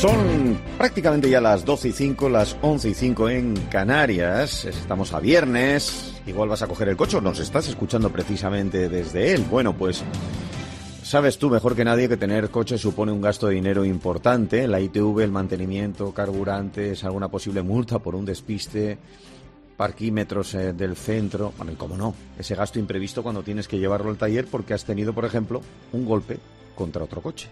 Son prácticamente ya las 12:05, las 11:05 en Canarias. Estamos a viernes. Igual vas a coger el coche o nos estás escuchando precisamente desde él. Bueno, pues sabes tú mejor que nadie que tener coche supone un gasto de dinero importante. La ITV, el mantenimiento, carburantes, alguna posible multa por un despiste, parquímetros del centro. Bueno, y cómo no, ese gasto imprevisto cuando tienes que llevarlo al taller porque has tenido, por ejemplo, un golpe contra otro coche.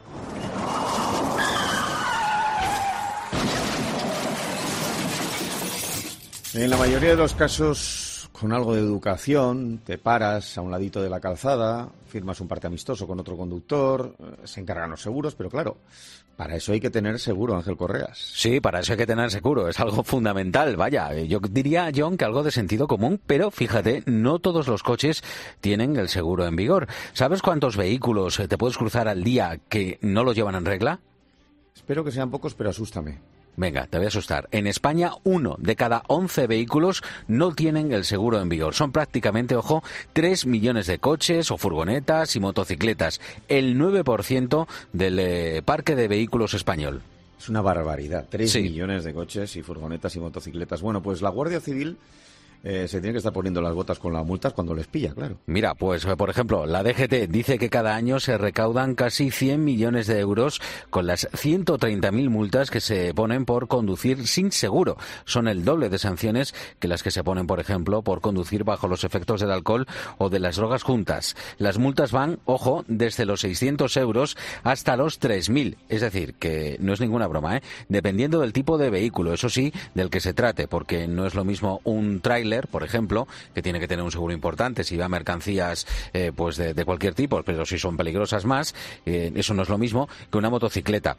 En la mayoría de los casos, con algo de educación, te paras a un ladito de la calzada, firmas un parte amistoso con otro conductor, se encargan los seguros, pero claro, para eso hay que tener seguro, Ángel Correas. Sí, para eso hay que tener seguro, es algo fundamental, vaya. Yo diría, John, que algo de sentido común, pero fíjate, no todos los coches tienen el seguro en vigor. ¿Sabes cuántos vehículos te puedes cruzar al día que no lo llevan en regla? Espero que sean pocos, pero asústame. Venga, te voy a asustar. En España, 1 de cada 11 vehículos no tienen el seguro en vigor. Son prácticamente, ojo, 3 millones de coches o furgonetas y motocicletas. El 9% del parque de vehículos español. Es una barbaridad. 3 Sí. millones de coches y furgonetas y motocicletas. Bueno, pues la Guardia Civil se tiene que estar poniendo las botas con las multas cuando les pilla, claro. Mira, pues por ejemplo, la DGT dice que cada año se recaudan casi 100 millones de euros con las 130.000 multas que se ponen por conducir sin seguro. Son el doble de sanciones que las que se ponen, por ejemplo, por conducir bajo los efectos del alcohol o de las drogas juntas. Las multas van, ojo, desde los 600 euros hasta los 3.000. Es decir, que no es ninguna broma, ¿eh? Dependiendo del tipo de vehículo, eso sí, del que se trate, porque no es lo mismo un tráiler, por ejemplo, que tiene que tener un seguro importante si va mercancías pues de cualquier tipo, pero si son peligrosas más, eso no es lo mismo que una motocicleta.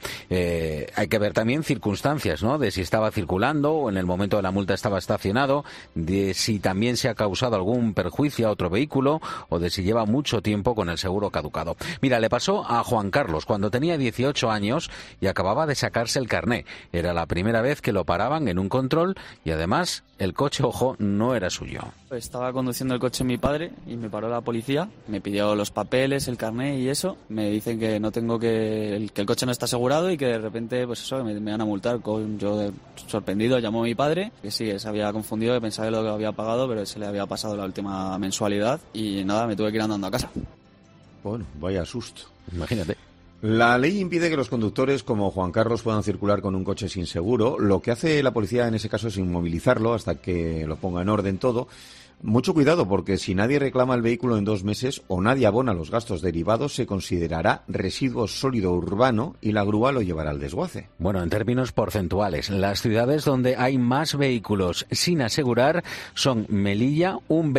Hay que ver también circunstancias, ¿no? De si estaba circulando o en el momento de la multa estaba estacionado, de si también se ha causado algún perjuicio a otro vehículo o de si lleva mucho tiempo con el seguro caducado. Mira, le pasó a Juan Carlos cuando tenía 18 años y acababa de sacarse el carné. Era la primera vez que lo paraban en un control y además el coche, ojo, no era suyo. Estaba conduciendo el coche mi padre y me paró la policía, me pidió los papeles, el carné y eso. Me dicen que no tengo que el coche no está asegurado y que de repente, pues eso, me van a multar. Yo sorprendido llamo a mi padre, que sí, se había confundido, que pensaba que lo había pagado, pero se le había pasado la última mensualidad y nada, me tuve que ir andando a casa. Bueno, vaya susto. Imagínate. La ley impide que los conductores como Juan Carlos puedan circular con un coche sin seguro. Lo que hace la policía en ese caso es inmovilizarlo hasta que lo ponga en orden todo. Mucho cuidado, porque si nadie reclama el vehículo en 2 meses o nadie abona los gastos derivados, se considerará residuo sólido urbano y la grúa lo llevará al desguace. Bueno, en términos porcentuales, las ciudades donde hay más vehículos sin asegurar son Melilla, un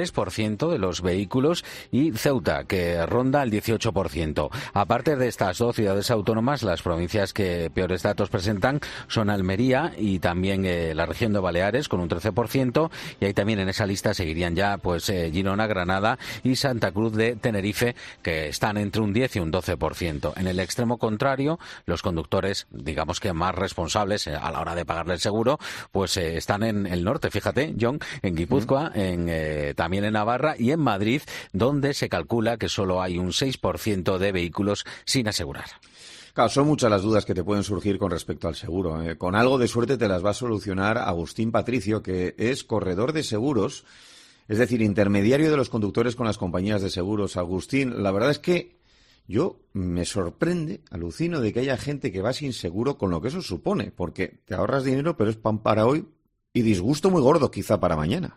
23% de los vehículos, y Ceuta, que ronda el 18%. Aparte de estas dos ciudades autónomas, las provincias que peores datos presentan son Almería y también la región de Baleares, con un 13%, y ahí también en esa lista seguirían ya pues Girona, Granada y Santa Cruz de Tenerife, que están entre un 10 y un 12%. En el extremo contrario, los conductores, digamos que más responsables a la hora de pagarle el seguro, pues están en el norte, fíjate, John, en Guipúzcoa, también en Navarra y en Madrid, donde se calcula que solo hay un 6% de vehículos sin asegurar. Claro, son muchas las dudas que te pueden surgir con respecto al seguro. Con algo de suerte te las va a solucionar Agustín Patricio, que es corredor de seguros, es decir, intermediario de los conductores con las compañías de seguros. Agustín, la verdad es que yo me sorprende, alucino de que haya gente que va sin seguro con lo que eso supone, porque te ahorras dinero, pero es pan para hoy y disgusto muy gordo quizá para mañana.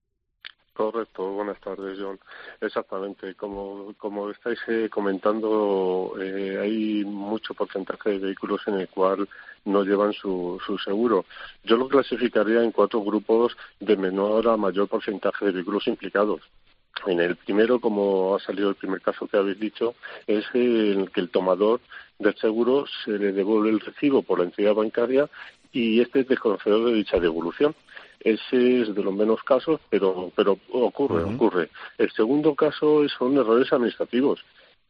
Correcto, buenas tardes, John. Exactamente, como estáis comentando, hay mucho porcentaje de vehículos en el cual no llevan su seguro. Yo lo clasificaría en 4 grupos de menor a mayor porcentaje de vehículos implicados. En el primero, como ha salido el primer caso que habéis dicho, es el que el tomador del seguro se le devuelve el recibo por la entidad bancaria y este es desconocedor de dicha devolución. Ese es de los menos casos, pero ocurre. El segundo caso son errores administrativos.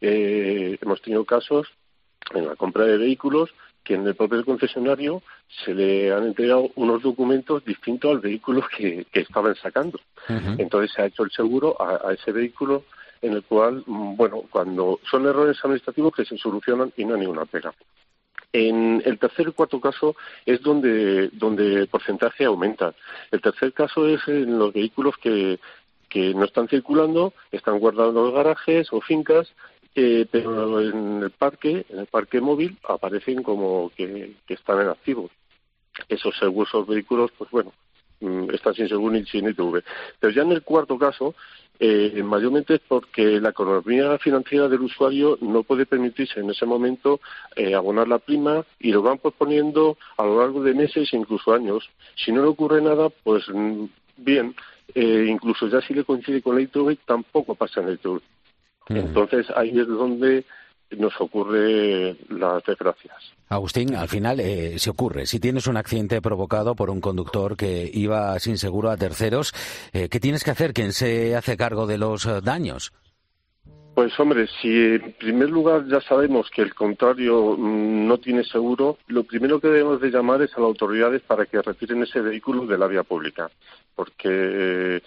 Hemos tenido casos en la compra de vehículos que en el propio concesionario se le han entregado unos documentos distintos al vehículo que estaban sacando. Entonces se ha hecho el seguro a ese vehículo, en el cual, bueno, cuando son errores administrativos que se solucionan y no hay ninguna pega. En el tercer y cuarto caso es donde el porcentaje aumenta. El tercer caso es en los vehículos que no están circulando, están guardados en los garajes o fincas, pero en el parque móvil aparecen como que están en activo. Esos vehículos, pues bueno, están sin seguro ni sin ITV. Pero ya en el cuarto caso, mayormente es porque la economía financiera del usuario no puede permitirse en ese momento abonar la prima y lo van posponiendo a lo largo de meses e incluso años. Si no le ocurre nada, pues bien, incluso ya si le coincide con la ITV, tampoco pasa en la ITV. Entonces ahí es donde nos ocurre las desgracias. Agustín, al final, se ocurre. Si tienes un accidente provocado por un conductor que iba sin seguro a terceros, ¿qué tienes que hacer? ¿Quién se hace cargo de los daños? Pues hombre, si en primer lugar ya sabemos que el contrario no tiene seguro, lo primero que debemos de llamar es a las autoridades para que retiren ese vehículo de la vía pública, porque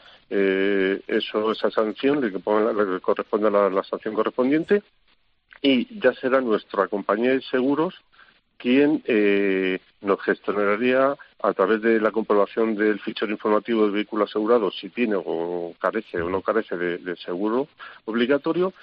esa sanción le corresponde a la sanción correspondiente, y ya será nuestra compañía de seguros quien nos gestionaría a través de la comprobación del fichero informativo del vehículo asegurado si tiene o carece o no carece de seguro obligatorio,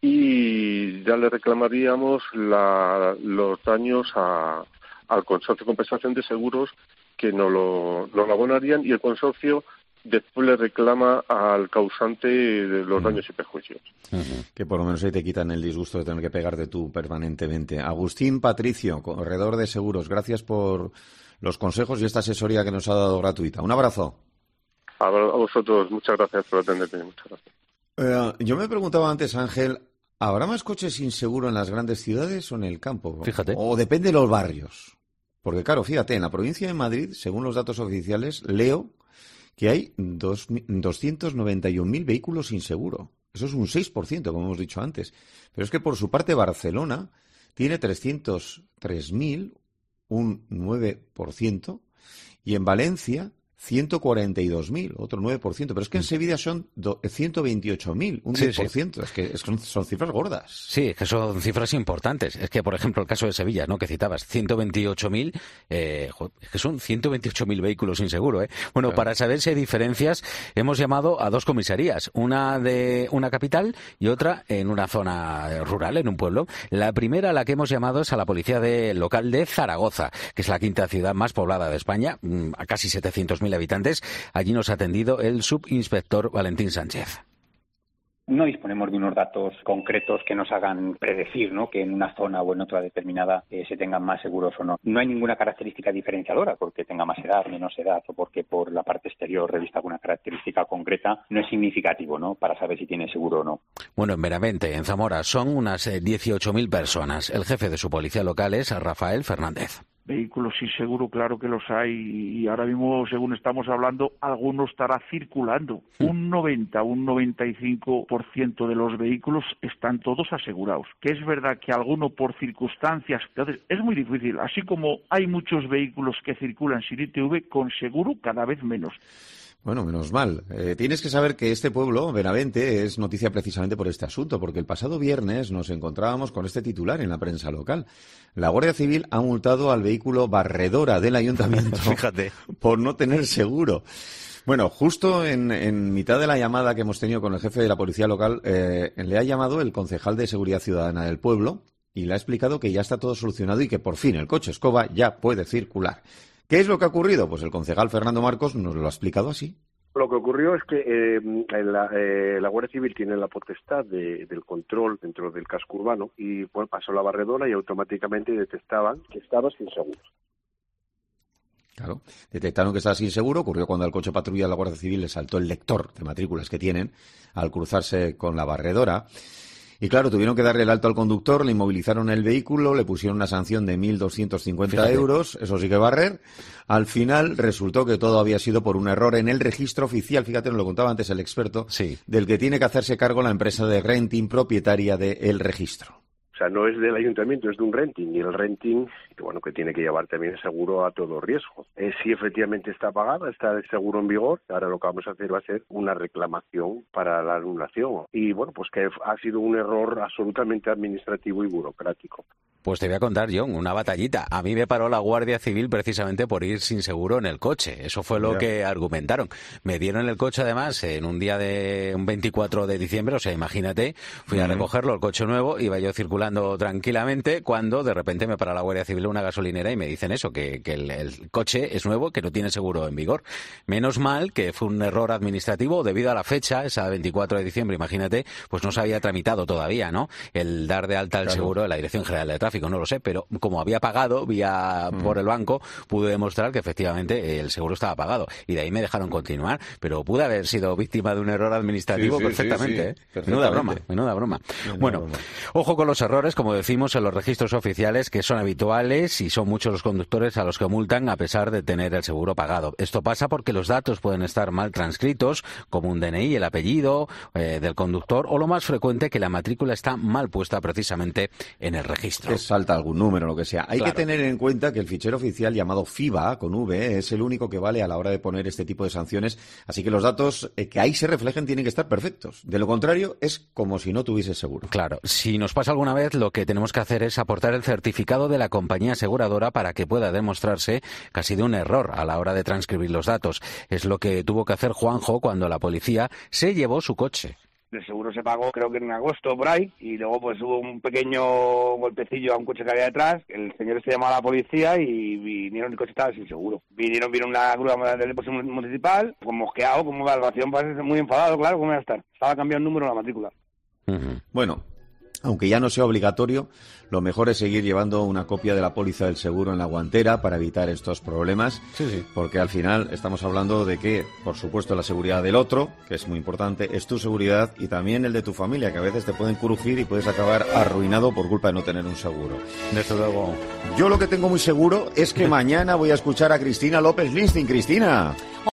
y ya le reclamaríamos los daños al consorcio de compensación de seguros, que nos lo abonarían, y el consorcio después le reclama al causante de los daños y perjuicios. Que por lo menos ahí te quitan el disgusto de tener que pegarte tú permanentemente. Agustín Patricio, corredor de seguros, gracias por los consejos y esta asesoría que nos ha dado gratuita. Un abrazo. A vosotros, muchas gracias por atenderme. Muchas gracias. Yo me preguntaba antes, Ángel, ¿habrá más coches sin seguro en las grandes ciudades o en el campo? Fíjate. O depende de los barrios. Porque claro, fíjate, en la provincia de Madrid, según los datos oficiales, leo que hay 291.000 vehículos sin seguro. Eso es un 6%, como hemos dicho antes. Pero es que por su parte Barcelona tiene 303.000, un 9%, y en Valencia 142.000, otro 9%. Pero es que en Sevilla son 128.000, un 10%. Sí. Es que son cifras gordas. Sí, es que son cifras importantes. Es que, por ejemplo, el caso de Sevilla, ¿no?, que citabas, 128.000, es que son 128.000 vehículos sin seguro, Bueno, claro. Para saber si hay diferencias, hemos llamado a dos comisarías, una de una capital y otra en una zona rural, en un pueblo. La primera a la que hemos llamado es a la policía local de Zaragoza, que es la quinta ciudad más poblada de España, a casi 700.000 habitantes. Allí nos ha atendido el subinspector Valentín Sánchez. No disponemos de unos datos concretos que nos hagan predecir, ¿no?, que en una zona o en otra determinada se tengan más seguros o no. No hay ninguna característica diferenciadora porque tenga más edad, menos edad, o porque por la parte exterior revista alguna característica concreta. No es significativo, ¿no?, para saber si tiene seguro o no. Bueno, en Benavente, en Zamora, son unas 18.000 personas. El jefe de su policía local es Rafael Fernández. Vehículos sin seguro, claro que los hay, y ahora mismo, según estamos hablando, alguno estará circulando. Un 95% de los vehículos están todos asegurados. Que es verdad que alguno por circunstancias, entonces es muy difícil. Así como hay muchos vehículos que circulan sin ITV, con seguro cada vez menos. Bueno, menos mal. Tienes que saber que este pueblo, Benavente, es noticia precisamente por este asunto, porque el pasado viernes nos encontrábamos con este titular en la prensa local. La Guardia Civil ha multado al vehículo Barredora del Ayuntamiento Fíjate. por no tener seguro. Bueno, justo en mitad de la llamada que hemos tenido con el jefe de la policía local, le ha llamado el concejal de Seguridad Ciudadana del pueblo y le ha explicado que ya está todo solucionado y que por fin el coche escoba ya puede circular. ¿Qué es lo que ha ocurrido? Pues el concejal Fernando Marcos nos lo ha explicado así. Lo que ocurrió es que la Guardia Civil tiene la potestad del control dentro del casco urbano y pues pasó la barredora y automáticamente detectaban que estaba sin seguro. Claro, detectaron que estaba sin seguro. Ocurrió cuando al coche patrulla de la Guardia Civil le saltó el lector de matrículas que tienen al cruzarse con la barredora. Y claro, tuvieron que darle el alto al conductor, le inmovilizaron el vehículo, le pusieron una sanción de 1.250 euros, eso sí que barrer. Al final resultó que todo había sido por un error en el registro oficial, fíjate, nos lo contaba antes el experto, sí, del que tiene que hacerse cargo la empresa de renting propietaria del registro. O sea, no es del ayuntamiento, es de un renting, y el renting, bueno, que tiene que llevar también el seguro a todo riesgo. Si efectivamente está pagada, está el seguro en vigor, ahora lo que vamos a hacer va a ser una reclamación para la anulación. Y bueno, pues que ha sido un error absolutamente administrativo y burocrático. Pues te voy a contar, John, una batallita. A mí me paró la Guardia Civil precisamente por ir sin seguro en el coche. Eso fue lo que argumentaron. Me dieron el coche, además, en un día de un 24 de diciembre, o sea, imagínate, fui a recogerlo, el coche nuevo, iba yo circulando tranquilamente, cuando de repente me para la Guardia Civil una gasolinera y me dicen eso, que el coche es nuevo, que no tiene seguro en vigor. Menos mal que fue un error administrativo debido a la fecha, esa 24 de diciembre, imagínate, pues no se había tramitado todavía, ¿no? El dar de alta el seguro de la Dirección General de Tráfico, no lo sé, pero como había pagado por el banco, pude demostrar que efectivamente el seguro estaba pagado y de ahí me dejaron continuar, pero pude haber sido víctima de un error administrativo perfectamente. Menuda broma. Bueno, ojo con los errores, como decimos, en los registros oficiales, que son habituales y son muchos los conductores a los que multan a pesar de tener el seguro pagado. Esto pasa porque los datos pueden estar mal transcritos, como un DNI, el apellido del conductor, o lo más frecuente, que la matrícula está mal puesta precisamente en el registro. Salta algún número, lo que sea. Hay que tener en cuenta que el fichero oficial llamado FIBA, con V, es el único que vale a la hora de poner este tipo de sanciones, así que los datos que ahí se reflejen tienen que estar perfectos. De lo contrario, es como si no tuviese seguro. Claro, si nos pasa alguna vez, lo que tenemos que hacer es aportar el certificado de la compañía aseguradora para que pueda demostrarse que ha sido un error a la hora de transcribir los datos. Es lo que tuvo que hacer Juanjo cuando la policía se llevó su coche. El seguro se pagó creo que en agosto por ahí y luego pues hubo un pequeño golpecillo a un coche que había detrás. El señor se llamó a la policía y vinieron, el coche estaba sin seguro. Vino una grúa del depósito municipal, pues mosqueado, como evaluación, parece muy enfadado, claro, ¿cómo iba a estar? Estaba cambiando el número de la matrícula. Bueno, aunque ya no sea obligatorio, lo mejor es seguir llevando una copia de la póliza del seguro en la guantera para evitar estos problemas, porque al final estamos hablando de que, por supuesto, la seguridad del otro, que es muy importante, es tu seguridad y también el de tu familia, que a veces te pueden crujir y puedes acabar arruinado por culpa de no tener un seguro. Desde luego. Yo lo que tengo muy seguro es que mañana voy a escuchar a Cristina López Linsting. Cristina.